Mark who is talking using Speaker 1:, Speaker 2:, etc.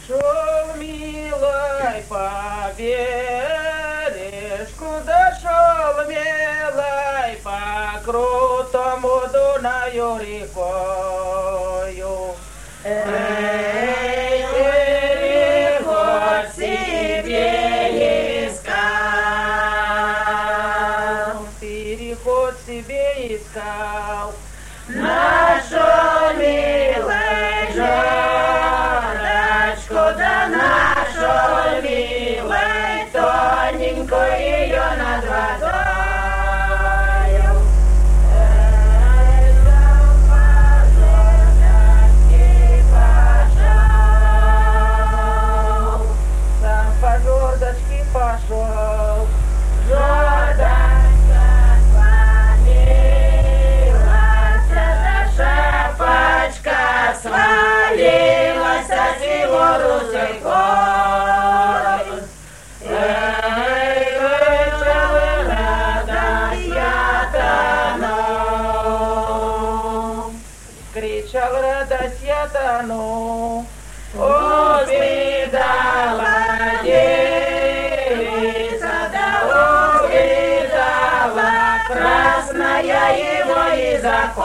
Speaker 1: Шел милой по бережку, дошел милой по крутому Дунаю рекою.
Speaker 2: Эй, переход себе искал,
Speaker 1: переход себе искал.
Speaker 2: Нашел милый жердочку, да нашел милый тоненькую ее над водою. Эй, сам по жердочке пошел,
Speaker 1: Сам по жердочке пошел.
Speaker 2: жердочка свалилась, да шапочка свалилась с его русыкой. Эй, кричал радость я тону,
Speaker 1: Кричал радость я тону.
Speaker 2: увидала девица, да увидала красная его языка.